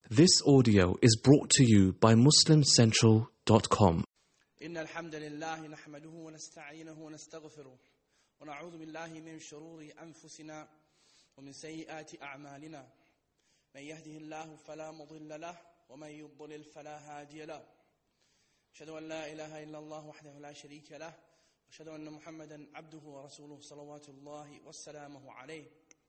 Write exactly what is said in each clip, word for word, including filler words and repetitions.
This audio is brought to you by muslim central dot com. إن الحمد لله نحمده ونستعينه ونستغفره ونعوذ بالله من شرور أنفسنا ومن سيئات أعمالنا من يهده الله فلا مضل له ومن يضلل فلا هادي له أشهد أن لا إله إلا الله وحده لا شريك له وأشهد أن محمدا عبده ورسوله صلوات الله وسلامه عليه.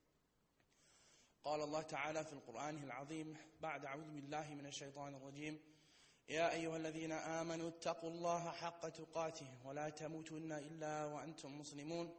قال الله تعالى في القرآن العظيم بعد أعوذ بالله من الشيطان الرجيم يا أيها الذين آمنوا اتقوا الله حق تقاته ولا تموتن إلا وأنتم مسلمون.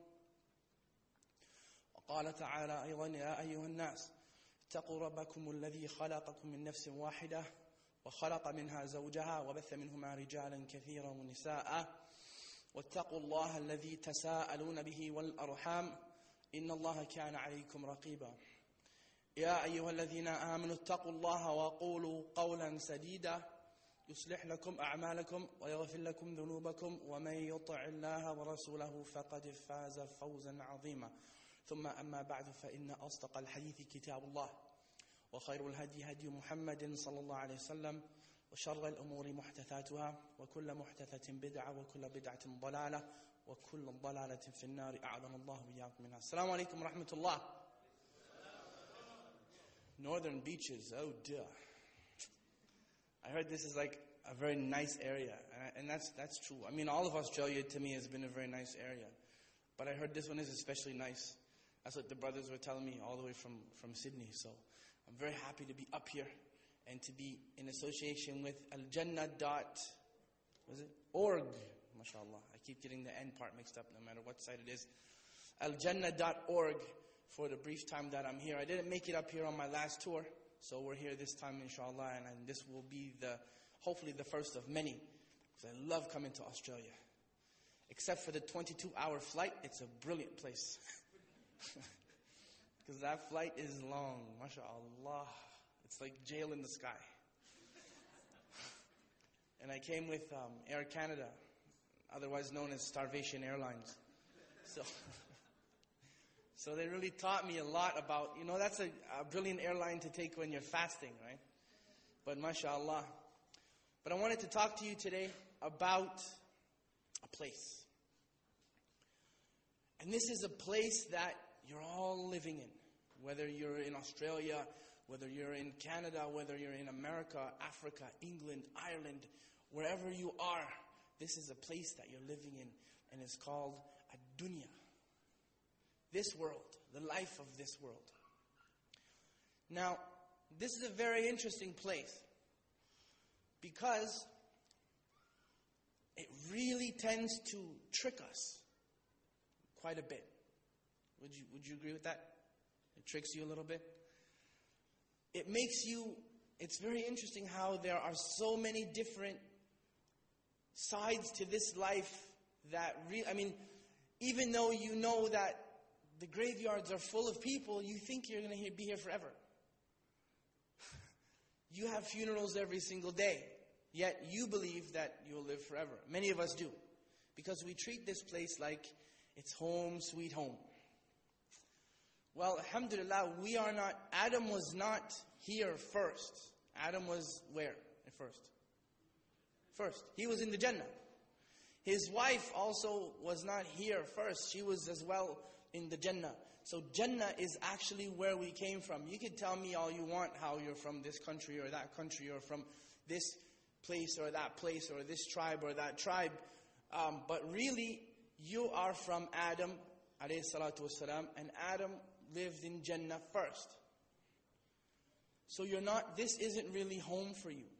وقال تعالى أيضا يا أيها الناس اتقوا ربكم الذي خلقكم من نفس واحدة وخلق منها زوجها وبث منهما رجالا كثيرا ونساء واتقوا الله الذي تساءلون به والأرحام إن الله كان عليكم رقيبا. يا أيها الذين آمنوا اتقوا الله وقولوا قولا سديدا يصلح لكم أعمالكم ويغفر لكم ذنوبكم ومن يطع الله ورسوله فقد فاز فوزا عظيما. ثم أما بعد فإن أصدق الحديث كتاب الله وخير الهدي هدي محمد صلى الله عليه وسلم وشر الأمور محدثاتها وكل محدثة بدعة وكل بدعة ضلالة وكل ضلالة في النار أعاذنا الله وإياكم منها. السلام عليكم ورحمة الله. Northern beaches, oh dear. I heard this is like a very nice area, and that's that's true. I mean, all of Australia to me has been a very nice area, but I heard this one is especially nice. That's what the brothers were telling me all the way from, from Sydney. So I'm very happy to be up here and to be in association with Al Jannah dot was it org, mashallah. I keep getting the end part mixed up, no matter what site it is. Al Jannah dot org. For the brief time that I'm here. I didn't make it up here on my last tour, so we're here this time inshallah, and, and this will be the hopefully the first of many, because I love coming to Australia. Except for the twenty-two hour flight, it's a brilliant place. Because that flight is long, mashallah. It's like jail in the sky. And I came with um, Air Canada, otherwise known as Starvation Airlines. So... So they really taught me a lot about, you know, that's a, a brilliant airline to take when you're fasting, right? But mashallah. But I wanted to talk to you today about a place. And this is a place that you're all living in. Whether you're in Australia, whether you're in Canada, whether you're in America, Africa, England, Ireland, wherever you are, this is a place that you're living in. And it's called ad-dunya. This world, the life of this world. Now, this is a very interesting place because it really tends to trick us quite a bit. Would you would you agree with that? It tricks you a little bit. It makes you, it's very interesting how there are so many different sides to this life that re- I mean, even though you know that the graveyards are full of people, you think you're going to be here forever. You have funerals every single day, yet you believe that you'll live forever. Many of us do, because we treat this place like it's home, sweet home. Well, alhamdulillah, we are not, Adam was not here first. Adam was where at first? First. He was in the Jannah. His wife also was not here first. She was as well in the Jannah. So Jannah is actually where we came from. You can tell me all you want how you're from this country or that country or from this place or that place or this tribe or that tribe. Um, but really, you are from Adam, alayhi salatu wasalam, and Adam lived in Jannah first. So you're not, this isn't really home for you.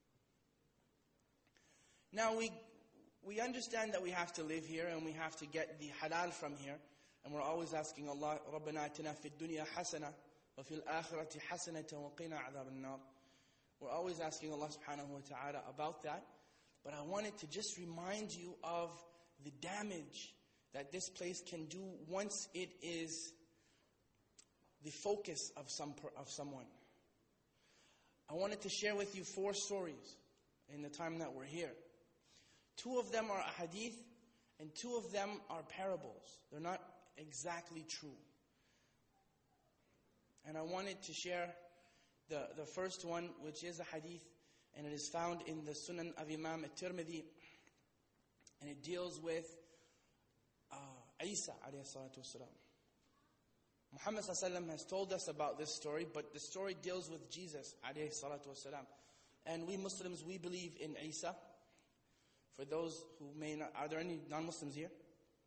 Now we we understand that we have to live here and we have to get the halal from here. And we're always asking Allah, رَبَّنَا آتِنَا فِي الدُّنْيَا حَسَنَةً وَفِي الْآخِرَةِ حَسَنَةً وَقِنَا عَذَابَ النَّارِ. We're always asking Allah subhanahu wa ta'ala about that. But I wanted to just remind you of the damage that this place can do once it is the focus of some of someone. I wanted to share with you four stories in the time that we're here. Two of them are hadith, and two of them are parables. They're not exactly true. And I wanted to share The, the first one, which is a hadith, and it is found in the Sunan of Imam al-Tirmidhi, and it deals with uh, Isa alayhi salatu wasalam. Muhammad sallallahu alayhi wa sallam has told us about this story, but the story deals with Jesus alayhi salatu wasalam. And we Muslims, we believe in Isa. For those who may not, are there any non-Muslims here?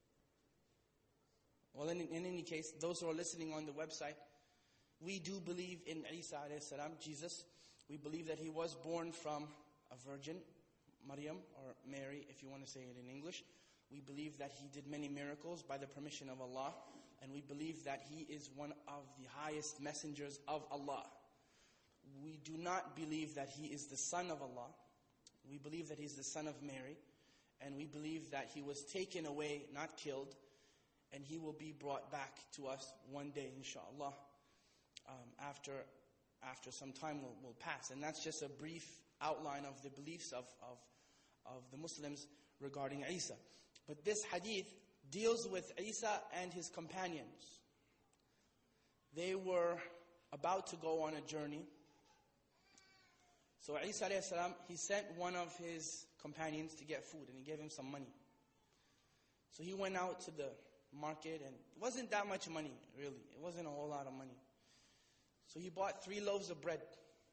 Well, in, in any case, those who are listening on the website, we do believe in Isa alayhi salam, Jesus. We believe that he was born from a virgin, Maryam, or Mary, if you want to say it in English. We believe that he did many miracles by the permission of Allah. And we believe that he is one of the highest messengers of Allah. We do not believe that he is the son of Allah. We believe that he's the son of Mary. And we believe that he was taken away, not killed. And he will be brought back to us one day, inshallah. Um, after after some time will, will pass. And that's just a brief outline of the beliefs of, of, of the Muslims regarding Isa. But this hadith deals with Isa and his companions. They were about to go on a journey. So Isa alayhi salam, he sent one of his companions to get food, and he gave him some money. So he went out to the market, and it wasn't that much money, really. It wasn't a whole lot of money. So he bought three loaves of bread.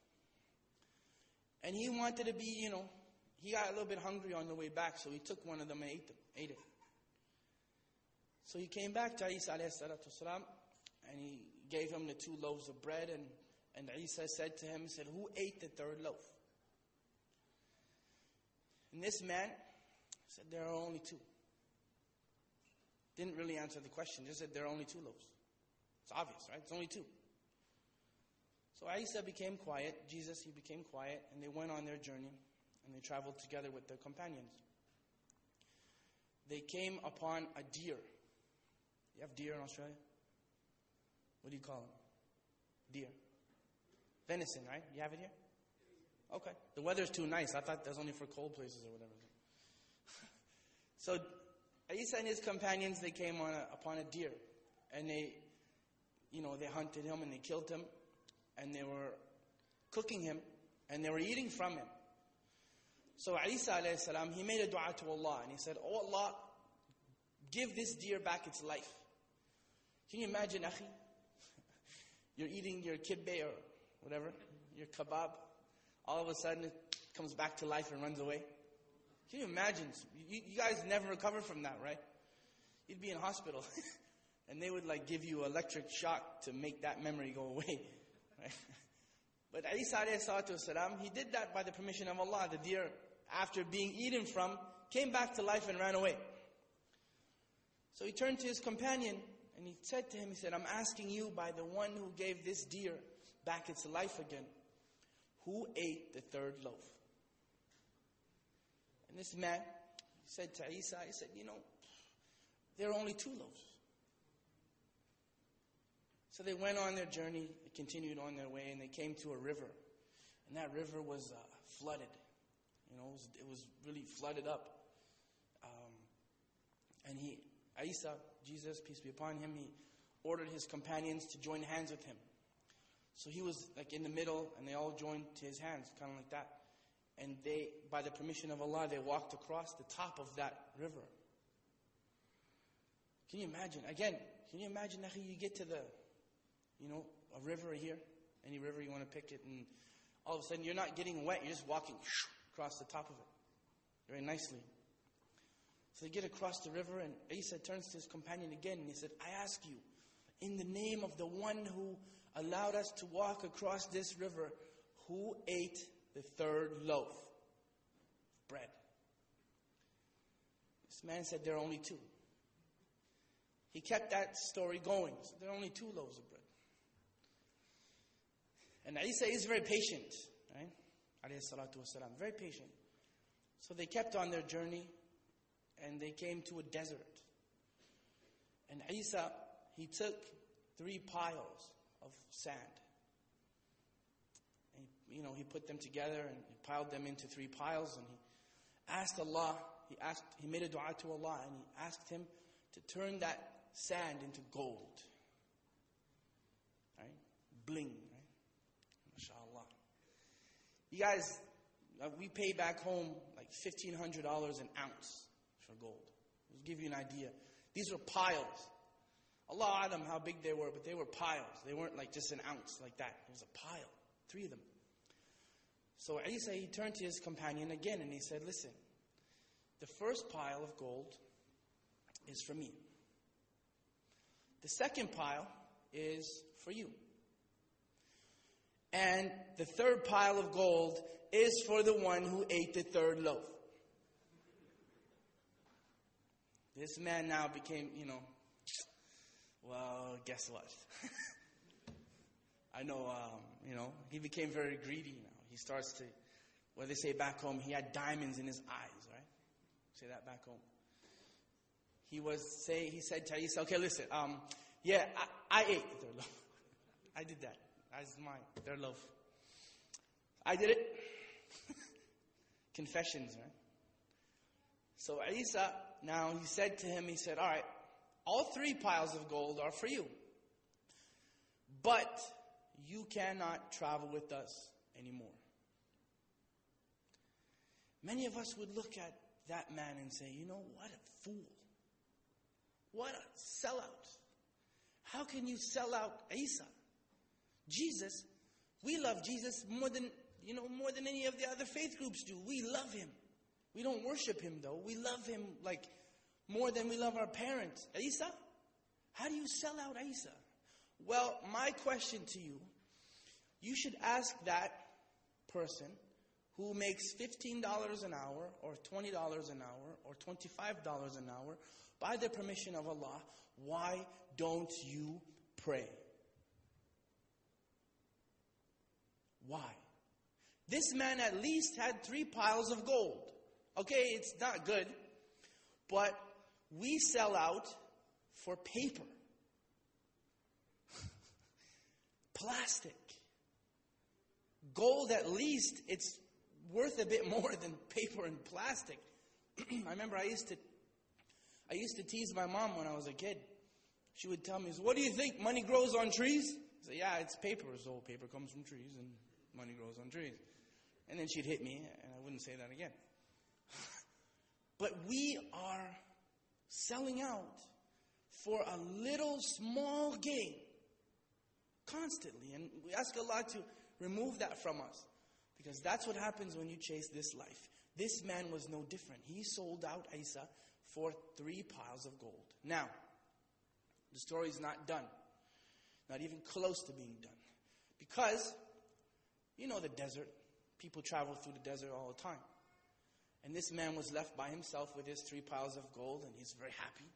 And he wanted to be, you know, he got a little bit hungry on the way back, so he took one of them and ate them, ate it. So he came back to Isa alayhi salatu wasalam, and he gave him the two loaves of bread, and, and Isa said to him, he said, who ate the third loaf? And this man said, there are only two. Didn't really answer the question, just said there are only two loaves. It's obvious, right? It's only two. So Isa became quiet, Jesus, he became quiet, and they went on their journey, and they traveled together with their companions. They came upon a deer. You have deer in Australia? What do you call them? Deer. Venison, right? You have it here? Okay. The weather's too nice. I thought that's only for cold places or whatever. So Isa and his companions, they came on a, upon a deer. And they, you know, they hunted him and they killed him. And they were cooking him. And they were eating from him. So Isa alayhi salam, he made a dua to Allah. And he said, oh Allah, give this deer back its life. Can you imagine, akhi? You're eating your kibbeh or whatever, your kebab. All of a sudden it comes back to life and runs away. Can you imagine? You, you guys never recover from that, right? You'd be in hospital. And they would like give you electric shock to make that memory go away. Right? But Isa alayhi salatu wasalam, he did that by the permission of Allah. The deer, after being eaten from, came back to life and ran away. So he turned to his companion and he said to him, he said, I'm asking you by the one who gave this deer back its life again, who ate the third loaf? And this man, he said to Isa, he said, you know, there are only two loaves. So they went on their journey, they continued on their way, and they came to a river. And that river was uh, flooded. You know, it was, it was really flooded up. Um, and he, Isa, Jesus, peace be upon him, he ordered his companions to join hands with him. So he was like in the middle, and they all joined to his hands, kind of like that. And they, by the permission of Allah, they walked across the top of that river. Can you imagine? Again, can you imagine, Akhi, you get to the, you know, a river here, any river you want to pick it, and all of a sudden you're not getting wet, you're just walking across the top of it, very nicely. So they get across the river, and Isa turns to his companion again, and he said, I ask you, in the name of the one who allowed us to walk across this river, who ate the third loaf of bread? This man said, there are only two. He kept that story going. So there are only two loaves of bread. And Isa is very patient, right? Alayhi salatu wasalam, very patient. So they kept on their journey, and they came to a desert. And Isa, he took three piles of sand. And, you know, he put them together and he piled them into three piles, and he asked Allah, he asked, he made a dua to Allah, and he asked him to turn that sand into gold. Right? Bling, right? MashaAllah. You guys, uh, we pay back home like fifteen hundred dollars an ounce for gold. Just give you an idea. These were piles. Allah Adam how big they were, but they were piles. They weren't like just an ounce like that. It was a pile. Three of them. So Isa, he turned to his companion again and he said, listen, the first pile of gold is for me. The second pile is for you. And the third pile of gold is for the one who ate the third loaf. This man now became, you know, well, guess what? I know, um, you know, he became very greedy now. He starts to, what they say back home, he had diamonds in his eyes, right? Say that back home. He was, say, he said to Isa, okay, listen, um, yeah, I, I ate their loaf. I did that. That's mine, their loaf. I did it. Confessions, right? So Isa, now he said to him, he said, all right, all three piles of gold are for you. But you cannot travel with us anymore. Many of us would look at that man and say, you know, what a fool. What a sellout. How can you sell out Isa? Jesus, we love Jesus more than, you know, more than any of the other faith groups do. We love him. We don't worship him though. We love him like more than we love our parents. Isa? How do you sell out Isa? Well, my question to you, you should ask that person who makes fifteen dollars an hour or twenty dollars an hour or twenty-five dollars an hour, by the permission of Allah, why don't you pray? Why? This man at least had three piles of gold. Okay, it's not good, but we sell out for paper. Plastic. Gold, at least, it's worth a bit more than paper and plastic. I remember I used to I used to tease my mom when I was a kid. She would tell me, what do you think? Money grows on trees? I said, yeah, it's paper. So paper comes from trees and money grows on trees. And then she'd hit me and I wouldn't say that again. But we are selling out for a little small gain constantly. And we ask Allah to remove that from us. Because that's what happens when you chase this life. This man was no different. He sold out Isa for three piles of gold. Now, the story is not done. Not even close to being done. Because, you know the desert. People travel through the desert all the time. And this man was left by himself with his three piles of gold, and he's very happy.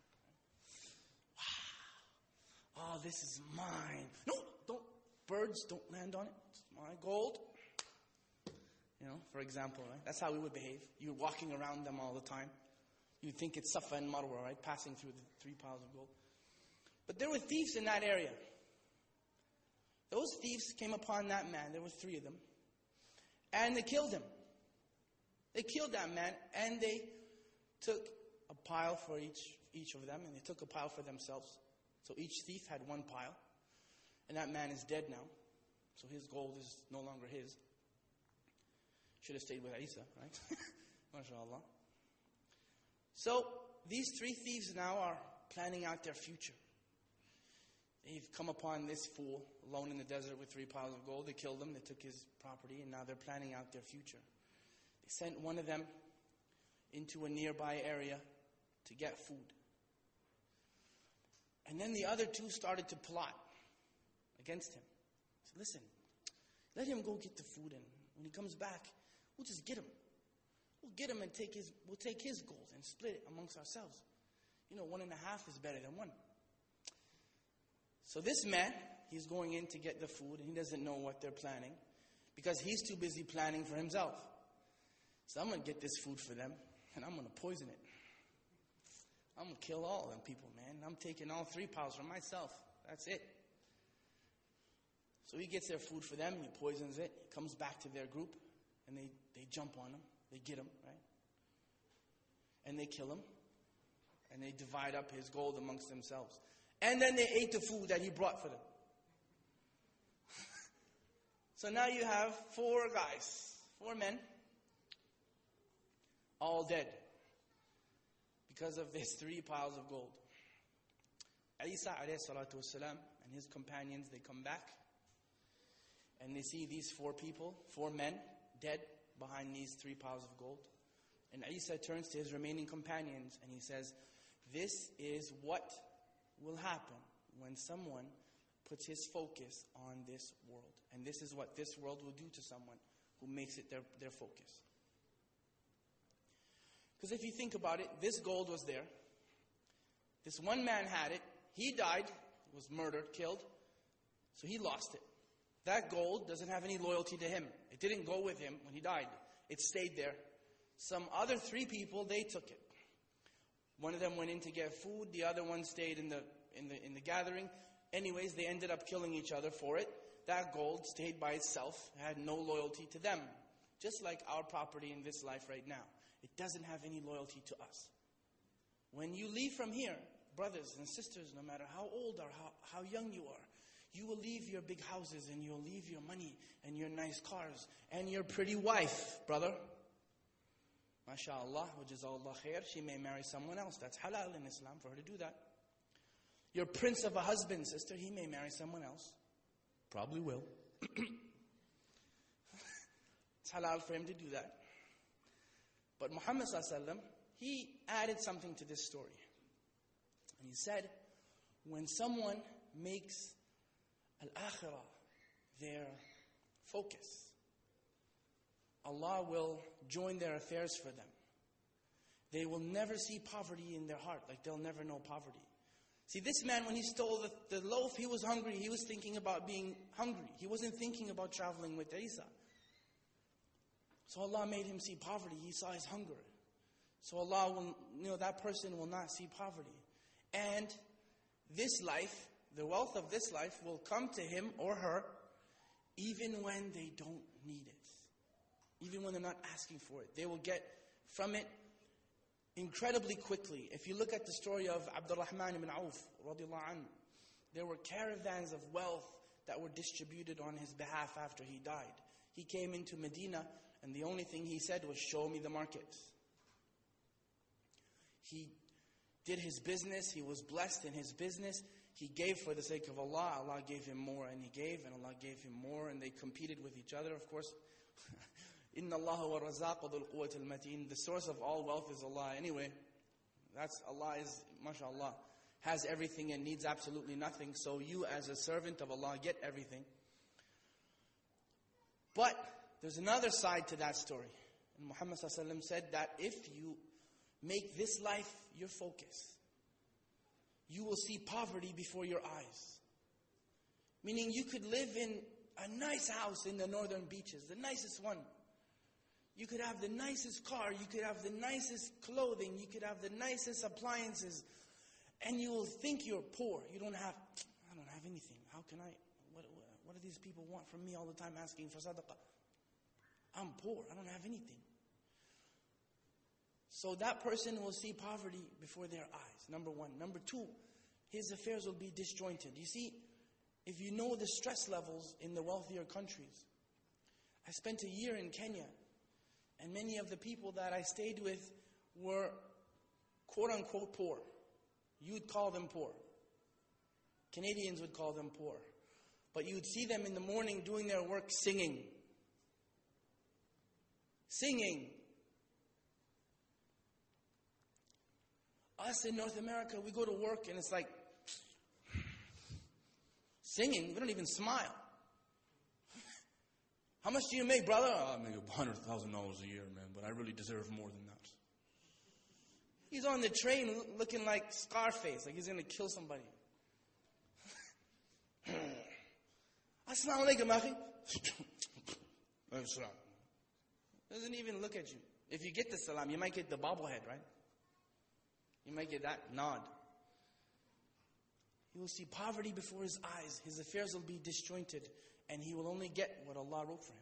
Wow. Oh, this is mine. No, don't. Birds, don't land on it. It's my gold. You know, for example, right? That's how we would behave. You're walking around them all the time. You'd think it's Safa and Marwa, right? Passing through the three piles of gold. But there were thieves in that area. Those thieves came upon that man. There were three of them. And they killed him. They killed that man and they took a pile for each, each of them. And they took a pile for themselves. So each thief had one pile. And that man is dead now. So his gold is no longer his. Should have stayed with Isa, right? MashaAllah. So these three thieves now are planning out their future. They've come upon this fool alone in the desert with three piles of gold. They killed him. They took his property. And now they're planning out their future. They sent one of them into a nearby area to get food. And then the other two started to plot against him. He said, listen, let him go get the food, and when he comes back, we'll just get him. We'll get him and take his, we'll take his gold and split it amongst ourselves. You know, one and a half is better than one. So this man, he's going in to get the food, and he doesn't know what they're planning because he's too busy planning for himself. So I'm going to get this food for them, and I'm going to poison it. I'm going to kill all of them people, man. I'm taking all three piles for myself. That's it. So he gets their food for them, and he poisons it. He comes back to their group, and they, they jump on him. They get him, right? And they kill him. And they divide up his gold amongst themselves. And then they ate the food that he brought for them. So now you have four guys, Four men, all dead because of these three piles of gold. Isa alayhi salatu wasalam and his companions, they come back and they see these four people, four men, dead behind these three piles of gold. And Isa turns to his remaining companions and he says, this is what will happen when someone puts his focus on this world. And this is what this world will do to someone who makes it their, their focus. Because if you think about it, this gold was there. This one man had it. He died, was murdered, killed. So he lost it. That gold doesn't have any loyalty to him. It didn't go with him when he died. It stayed there. Some other three people, they took it. One of them went in to get food. The other one stayed in the in the in the gathering. Anyways, they ended up killing each other for it. That gold stayed by itself, had no loyalty to them. Just like our property in this life right now. It doesn't have any loyalty to us. When you leave from here, brothers and sisters, no matter how old or how, how young you are, you will leave your big houses and you'll leave your money and your nice cars and your pretty wife, brother. MashaAllah, wajazakallah khair. She may marry someone else. That's halal in Islam for her to do that. Your prince of a husband, sister, he may marry someone else. Probably will. It's halal for him to do that. But Muhammad sallallahu alaihi wasallam, he added something to this story. And he said, when someone makes al-akhirah their focus, Allah will join their affairs for them. They will never see poverty in their heart, like they'll never know poverty. See, this man, when he stole the, the loaf, he was hungry. He was thinking about being hungry. He wasn't thinking about traveling with Isa. So Allah made him see poverty. He saw his hunger. So Allah will, you know, that person will not see poverty. And this life, the wealth of this life will come to him or her even when they don't need it. Even when they're not asking for it. They will get from it incredibly quickly. If you look at the story of Abdurrahman ibn Auf, radiallahu anhu, there were caravans of wealth that were distributed on his behalf after he died. He came into Medina and the only thing he said was, show me the market. He did his business. He was blessed in his business. He gave for the sake of Allah. Allah gave him more and he gave and Allah gave him more and they competed with each other. Of course, Inna Allah wa razaqu dhul quwwati al-mateen. The source of all wealth is Allah. Anyway, that's Allah is, mashallah, has everything and needs absolutely nothing. So you as a servant of Allah get everything. But there's another side to that story. And Muhammad sallallahu alaihi wasallam said that if you make this life your focus, you will see poverty before your eyes. Meaning you could live in a nice house in the northern beaches, the nicest one. You could have the nicest car, you could have the nicest clothing, you could have the nicest appliances, and you will think you're poor. You don't have, I don't have anything. How can I, what, what do these people want from me all the time asking for sadaqah? I'm poor, I don't have anything. So that person will see poverty before their eyes, number one. Number two, his affairs will be disjointed. You see, if you know the stress levels in the wealthier countries, I spent a year in Kenya, and many of the people that I stayed with were quote-unquote poor. You'd call them poor. Canadians would call them poor. But you'd see them in the morning doing their work singing. Singing. Us in North America, we go to work and it's like singing. We don't even smile. How much do you make, brother? Oh, I make one hundred thousand dollars a year, man, but I really deserve more than that. He's on the train looking like Scarface, like he's going to kill somebody. Assalamu alaikum, akhi. Doesn't even look at you. If you get the salam, you might get the bobblehead, right? You might get that nod. He will see poverty before his eyes. His affairs will be disjointed. And he will only get what Allah wrote for him.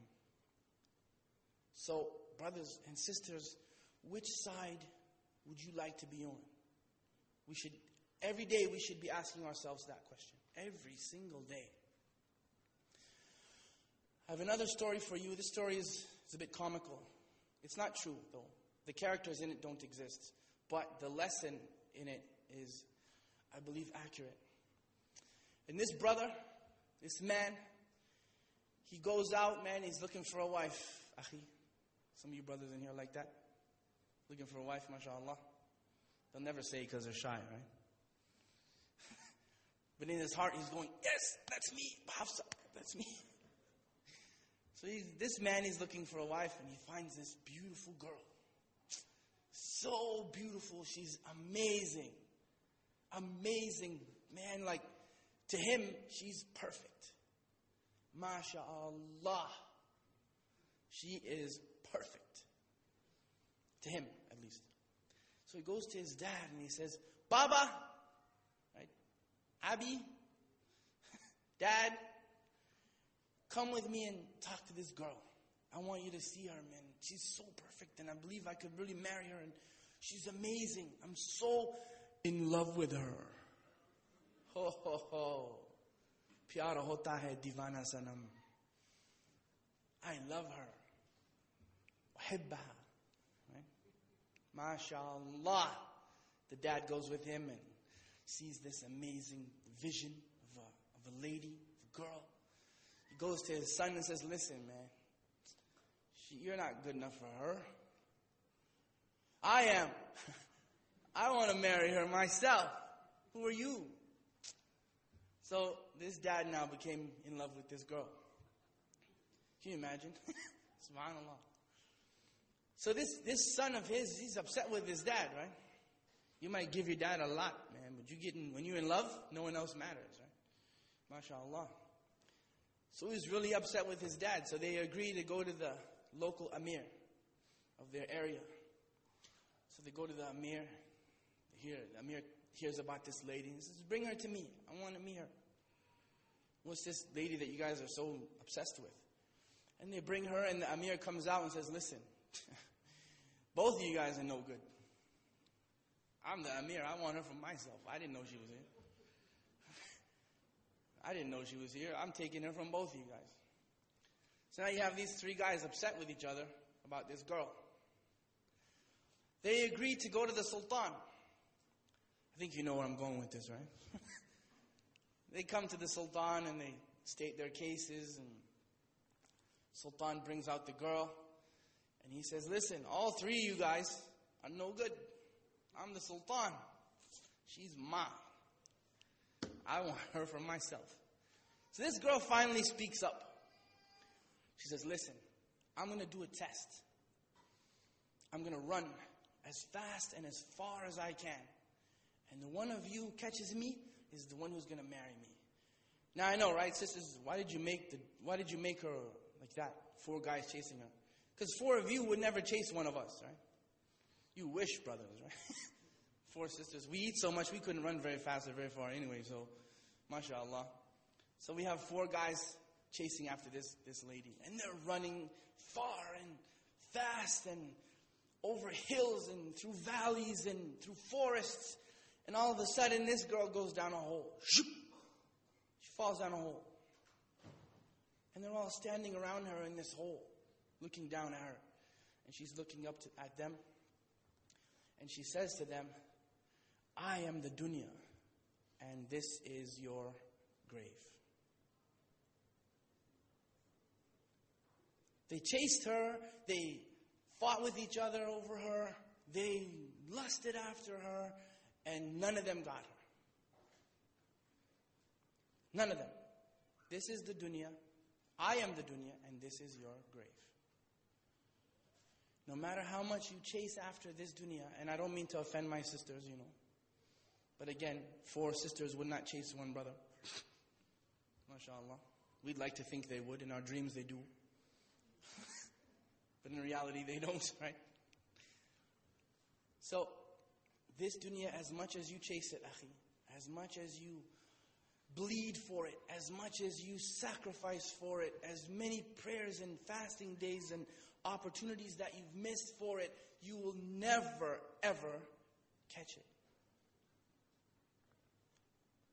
So, brothers and sisters, which side would you like to be on? We should, every day we should be asking ourselves that question. Every single day. I have another story for you. This story is It's a bit comical. It's not true, though. The characters in it don't exist. But the lesson in it is, I believe, accurate. And this brother, this man, he goes out, man, he's looking for a wife. Akhi, some of you brothers in here like that? Looking for a wife, mashallah. They'll never say because they're shy, right? But in his heart, he's going, yes, that's me, Hafsa, that's me. So he's, this man is looking for a wife, and he finds this beautiful girl. So beautiful, she's amazing. Amazing, man, like, to him, she's perfect. MashaAllah. She is perfect. To him, at least. So he goes to his dad and he says, Baba, right? Abi, Dad, come with me and talk to this girl. I want you to see her, man. She's so perfect and I believe I could really marry her and she's amazing. I'm so in love with her. Ho, ho, ho. Pyara hota hai divana sanam. I love her. Uhibbaha. Right? MashaAllah. The dad goes with him and sees this amazing vision of a, of a lady, of a girl. He goes to his son and says, listen, man, she, you're not good enough for her. I am. I want to marry her myself. Who are you? So this dad now became in love with this girl. Can you imagine? SubhanAllah. So this, this son of his, he's upset with his dad, right? You might give your dad a lot, man, but you get in, when you're in love, no one else matters, right? MashaAllah. So he's really upset with his dad. So they agree to go to the local Amir of their area. So they go to the Amir. They hear, the Amir hears about this lady and says, bring her to me. I want to meet her. What's this lady that you guys are so obsessed with? And they bring her and the Amir comes out and says, listen, both of you guys are no good. I'm the Amir. I want her for myself. I didn't know she was here. I didn't know she was here. I'm taking her from both of you guys. So now you have these three guys upset with each other about this girl. They agreed to go to the Sultan. I think you know where I'm going with this, right? They come to the Sultan and they state their cases, and Sultan brings out the girl and he says, listen, all three of you guys are no good. I'm the Sultan. She's mine. I want her for myself. So this girl finally speaks up. She says, listen, I'm going to do a test. I'm going to run as fast and as far as I can. And the one of you catches me is the one who's going to marry me. Now I know, right, sisters, why did you make the why did you make her like that? Four guys chasing her. Because four of you would never chase one of us, right? You wish, brothers, right? Four sisters. We eat so much we couldn't run very fast or very far anyway, so mashallah. So we have four guys chasing after this, this lady. And they're running far and fast and over hills and through valleys and through forests. And all of a sudden this girl goes down a hole. She falls down a hole. And they're all standing around her in this hole, looking down at her. And she's looking up to, at them. And she says to them, I am the dunya, and this is your grave. They chased her, they fought with each other over her, they lusted after her, and none of them got her. None of them. This is the dunya, I am the dunya, and this is your grave. No matter how much you chase after this dunya, and I don't mean to offend my sisters, you know. But again, four sisters would not chase one brother. MashaAllah. We'd like to think they would. In our dreams they do. But in reality they don't, right? So, this dunya, as much as you chase it, akhi, as much as you bleed for it, as much as you sacrifice for it, as many prayers and fasting days and opportunities that you've missed for it, you will never, ever catch it.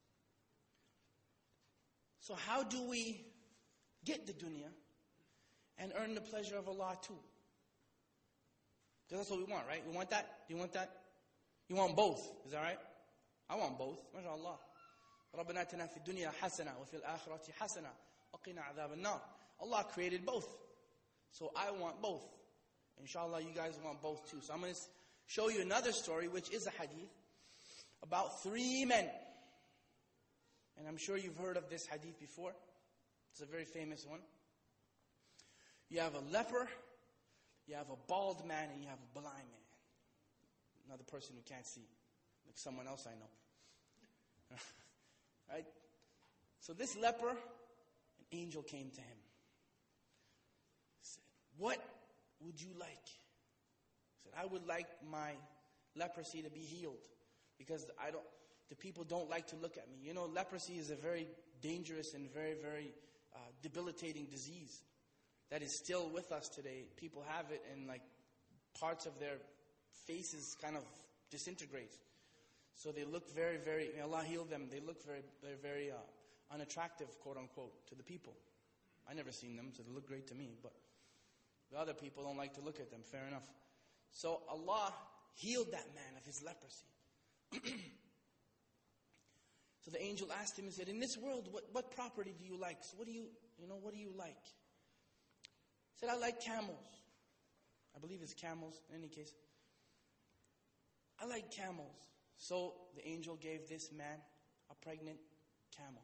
So how do we get the dunya? and earn the pleasure of Allah too. Because that's what we want, right? We want that? Do you want that? You want both. Is that right? I want both. MashaAllah. رَبَّنَا آتِنَا فِي الدُّنْيَا حَسَنَةً وَفِي الْآخِرَةِ حَسَنَةً وَقِنَا عَذَابَ النَّارِ. Allah created both. So I want both. Inshallah, you guys want both too. So I'm going to show you another story, which is a hadith, about three men. And I'm sure you've heard of this hadith before. It's a very famous one. You have a leper, you have a bald man, and you have a blind man. Another person who can't see. Like someone else I know. Right? So this leper, an angel came to him. He said, what would you like? He said, I would like my leprosy to be healed. Because I don't, the people don't like to look at me. You know, leprosy is a very dangerous and very, very uh, debilitating disease that is still with us today. People have it and like parts of their faces kind of disintegrate. So they look very, very, may Allah heal them, they look very, very, very uh, unattractive, quote unquote, to the people. I never seen them, so they look great to me, but the other people don't like to look at them, fair enough. So Allah healed that man of his leprosy. So the angel asked him and said, in this world, what, what property do you like? So what do you, you know, what do you like? He said, I like camels. I believe it's camels, in any case. I like camels. So the angel gave this man a pregnant camel.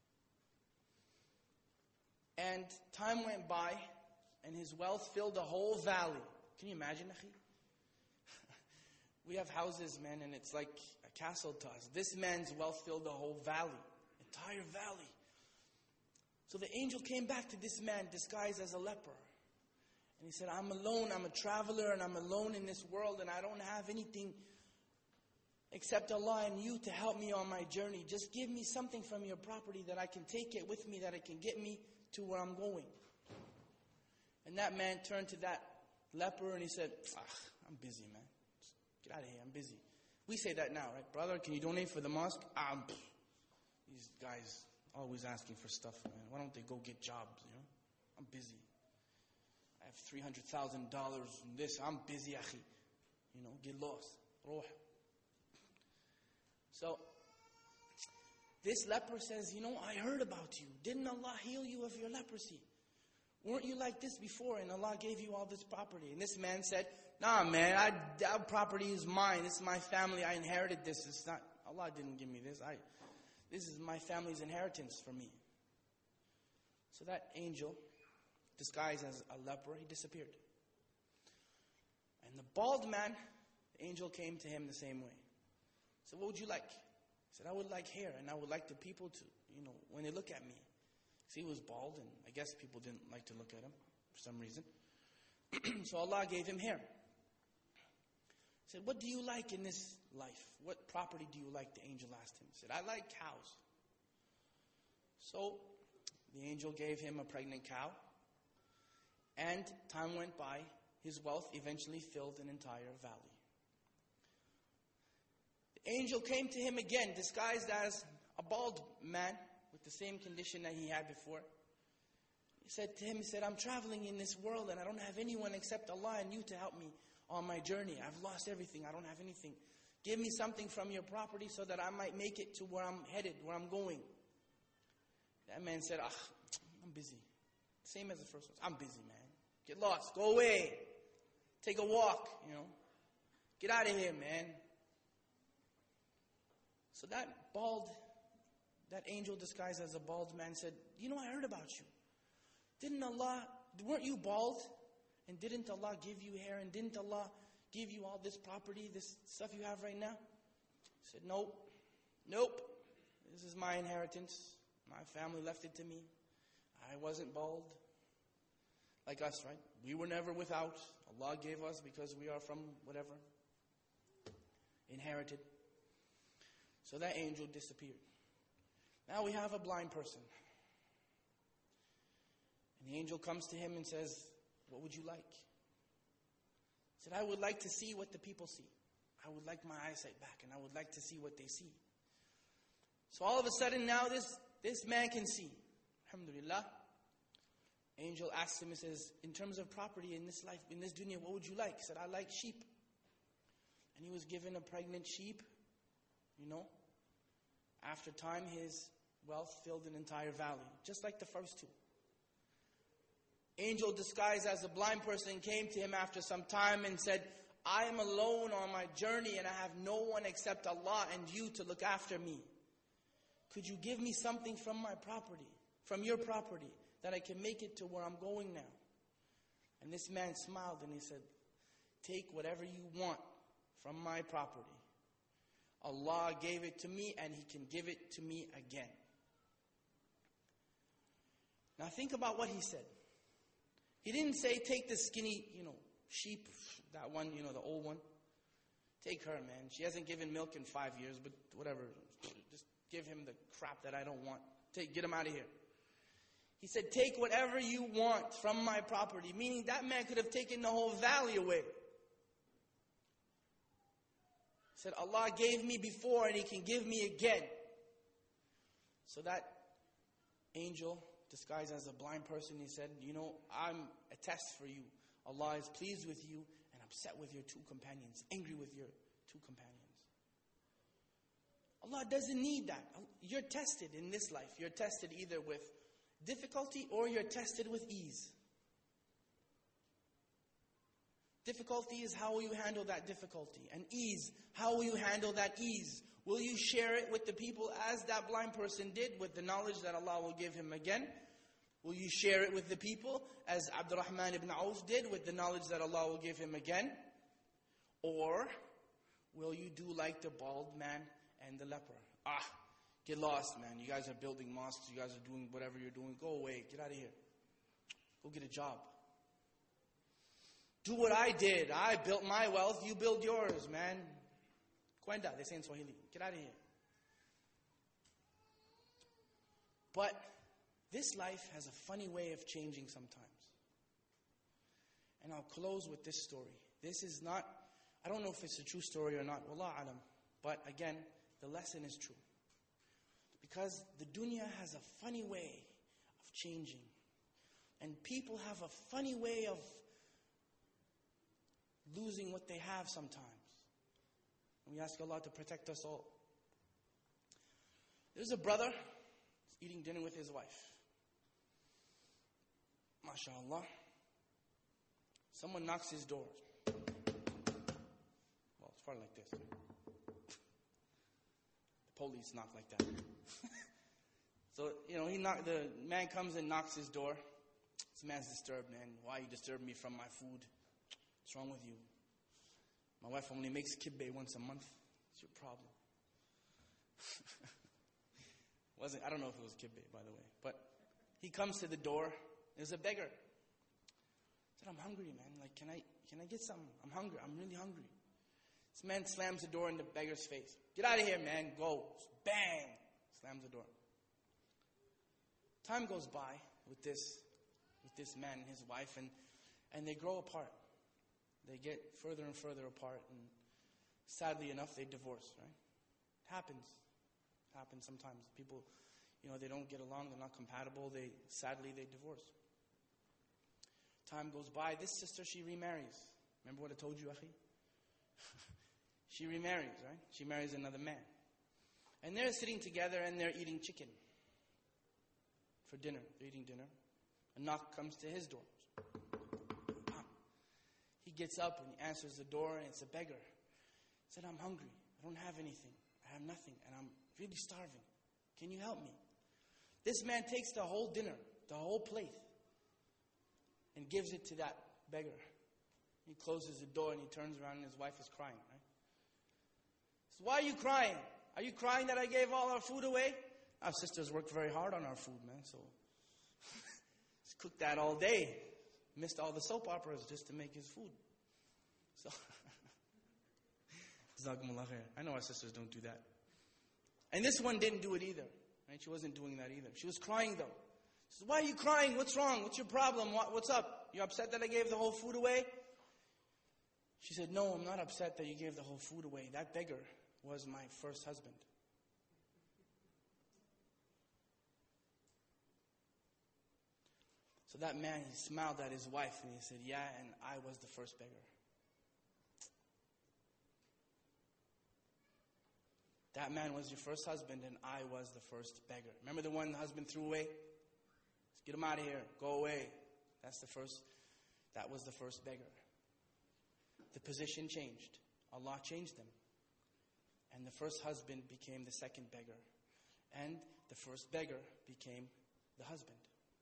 And time went by, and his wealth filled the whole valley. Can you imagine, akhi? We have houses, man, and it's like a castle to us. This man's wealth filled the whole valley, entire valley. So the angel came back to this man disguised as a leper. And he said, I'm alone, I'm a traveler, and I'm alone in this world, and I don't have anything except Allah and you to help me on my journey. Just give me something from your property that I can take it with me, that it can get me to where I'm going. And that man turned to that leper and he said, ah, I'm busy, man. Just get out of here, I'm busy. We say that now, right? Brother, can you donate for the mosque? Ah, pff, these guys always asking for stuff, man. Why don't they go get jobs, you know? I'm busy. I have three hundred thousand dollars in this. I'm busy, akhi. You know, get lost. Ruh. So, this leper says, you know, I heard about you. Didn't Allah heal you of your leprosy? Weren't you like this before and Allah gave you all this property? And this man said, nah, man, I, that property is mine. This is my family. I inherited this. It's not, Allah didn't give me this. I, this is my family's inheritance for me. So that angel, disguised as a leper, he disappeared. And the bald man, the angel came to him the same way. So what would you like? He said, I would like hair, and I would like the people to, you know, when they look at me. See, he was bald, and I guess people didn't like to look at him for some reason. So Allah gave him hair. He said, what do you like in this life? What property do you like? The angel asked him. He said, I like cows. So the angel gave him a pregnant cow. And time went by. His wealth eventually filled an entire valley. The angel came to him again, disguised as a bald man with the same condition that he had before. He said to him, he said, I'm traveling in this world and I don't have anyone except Allah and you to help me on my journey. I've lost everything. I don't have anything. Give me something from your property so that I might make it to where I'm headed, where I'm going. That man said, ah, I'm busy. Same as the first one. I'm busy, man. Get lost. Go away. Take a walk, you know. Get out of here, man. So that bald, that angel disguised as a bald man said, you know, I heard about you. Didn't Allah, weren't you bald? And didn't Allah give you hair? And didn't Allah give you all this property, this stuff you have right now? He said, nope. Nope. This is my inheritance. My family left it to me. I wasn't bald. Like us, right? We were never without. Allah gave us because we are from whatever. Inherited. So that angel disappeared. Now we have a blind person. And the angel comes to him and says, what would you like? He said, I would like to see what the people see. I would like my eyesight back and I would like to see what they see. So all of a sudden now this, this man can see. Alhamdulillah. Angel asked him, he says, in terms of property in this life, in this dunya, what would you like? He said, I like sheep. And he was given a pregnant sheep, you know. After time, his wealth filled an entire valley, just like the first two. Angel disguised as a blind person came to him after some time and said, I am alone on my journey and I have no one except Allah and you to look after me. Could you give me something from my property, from your property, that I can make it to where I'm going now? And this man smiled and he said, take whatever you want from my property. Allah gave it to me and He can give it to me again. Now think about what he said. He didn't say, take the skinny, you know, sheep, that one, you know, the old one. Take her, man. She hasn't given milk in five years, but whatever. Just give him the crap that I don't want. Take, get him out of here. He said, take whatever you want from my property. Meaning that man could have taken the whole valley away. He said, Allah gave me before and He can give me again. So that angel, disguised as a blind person, he said, you know, I'm a test for you. Allah is pleased with you and upset with your two companions, angry with your two companions. Allah doesn't need that. You're tested in this life. You're tested either with difficulty or you're tested with ease. Difficulty is how will you handle that difficulty. And ease, how will you handle that ease? Will you share it with the people as that blind person did, with the knowledge that Allah will give him again? Will you share it with the people as Abdurrahman ibn Auf did, with the knowledge that Allah will give him again? Or will you do like the bald man and the leper? Ah, get lost, man. You guys are building mosques. You guys are doing whatever you're doing. Go away. Get out of here. Go get a job. Do what I did. I built my wealth. You build yours, man. Cuenta, they say in Swahili. Get out of here. But this life has a funny way of changing sometimes. And I'll close with this story. This is not, I don't know if it's a true story or not. Wallah alam. But again, the lesson is true. Because the dunya has a funny way of changing. And people have a funny way of losing what they have sometimes. And we ask Allah to protect us all. There's a brother eating dinner with his wife. MashaAllah. Someone knocks his door. Well, it's probably like this. The police knock like that. So, you know, he knock, the man comes and knocks his door. This man's disturbed, man. Why you disturb me from my food? What's wrong with you? My wife only makes kibbeh once a month. What's your problem? Wasn't I don't know if it was kibbeh, by the way. But he comes to the door. There's a beggar. He said, I'm hungry, man. Like, can I can I get something? I'm hungry. I'm really hungry. This man slams the door in the beggar's face. Get out of here, man. Go. Bang. Slams the door. Time goes by with this with this man and his wife, and, and they grow apart. They get further and further apart, and sadly enough, they divorce, right? It happens. It happens sometimes. People, you know, they don't get along, they're not compatible, they sadly, they divorce. Time goes by, this sister, she remarries. Remember what I told you, Akhi? She remarries, right? She marries another man. And they're sitting together and they're eating chicken for dinner. They're eating dinner. A knock comes to his door. He gets up and he answers the door, and it's a beggar. He said, I'm hungry. I don't have anything. I have nothing, and I'm really starving. Can you help me? This man takes the whole dinner, the whole plate, and gives it to that beggar. He closes the door and he turns around and his wife is crying, right? So why are you crying? Are you crying that I gave all our food away? Our sisters worked very hard on our food, man, so just cooked that all day. Missed all the soap operas just to make his food. So, I know our sisters don't do that. And this one didn't do it either. Right? She wasn't doing that either. She was crying though. She said, why are you crying? What's wrong? What's your problem? What, what's up? You upset that I gave the whole food away? She said, no, I'm not upset that you gave the whole food away. That beggar was my first husband. So that man, he smiled at his wife and he said, yeah, and I was the first beggar. That man was your first husband and I was the first beggar. Remember the one the husband threw away? Let's get him out of here. Go away. That's the first, that was the first beggar. The position changed. Allah changed them. And the first husband became the second beggar. And the first beggar became the husband.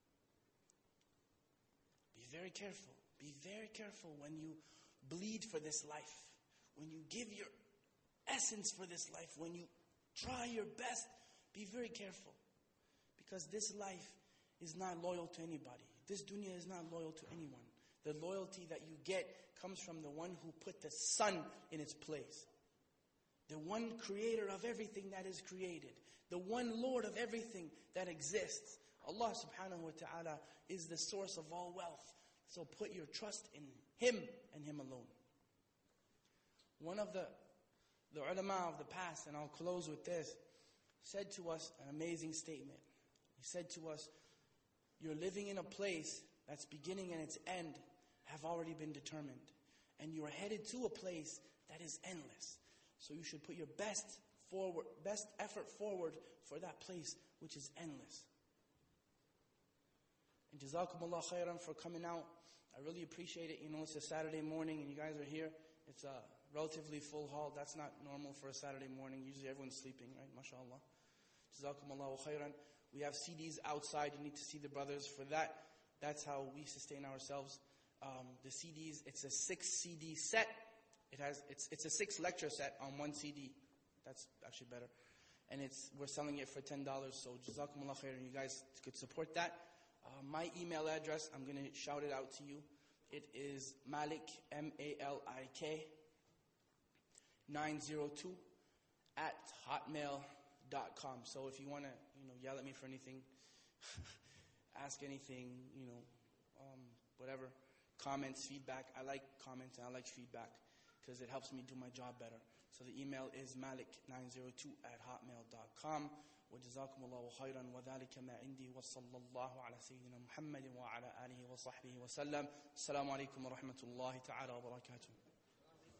Be very careful. Be very careful when you bleed for this life. When you give your essence for this life. When you try your best. Be very careful. Because this life is not loyal to anybody. This dunya is not loyal to anyone. The loyalty that you get comes from the one who put the sun in its place. The one creator of everything that is created. The one Lord of everything that exists. Allah subhanahu wa ta'ala is the source of all wealth. So put your trust in Him and Him alone. One of the, the ulama of the past, and I'll close with this, said to us an amazing statement. He said to us, you're living in a place that's beginning and its end have already been determined. And you are headed to a place that is endless. So you should put your best forward, best effort forward for that place which is endless. And Jazakumullah khairan for coming out. I really appreciate it. You know, it's a Saturday morning and you guys are here. It's a relatively full hall. That's not normal for a Saturday morning. Usually everyone's sleeping, right? MashaAllah. Jazakumullah khairan. We have C Ds outside. You need to see the brothers for that. That's how we sustain ourselves. Um, the C Ds, it's a six C D set. It has it's it's a six lecture set on one C D. That's actually better. And it's we're selling it for ten dollars. So Jazakumullah khairan. You guys could support that. Uh, my email address, I'm going to shout it out to you. It is Malik, M A L I K, nine oh two at hotmail dot com. So if you want to, you know, yell at me for anything, ask anything, you know, um, whatever, comments, feedback. I like comments and I like feedback because it helps me do my job better. So the email is malik nine oh two at hotmail dot com. وجزاكم الله خيرا وذلك ما عندي وصلى الله على سيدنا محمد وعلى آله وصحبه وسلم. السلام عليكم ورحمة الله تعالى وبركاته.